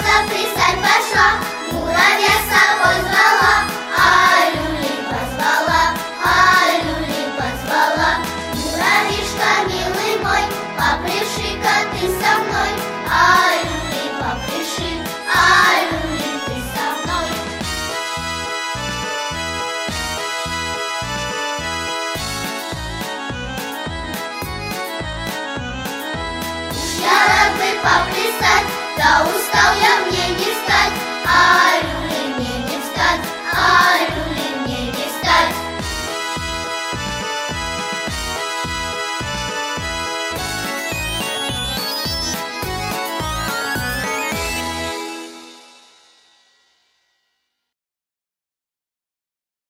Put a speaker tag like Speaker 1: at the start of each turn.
Speaker 1: пристань пошла, муравья с собой звала, а люли позвала, а люли позвала. Муравьишка, милый мой, поприши-ка ты со мной.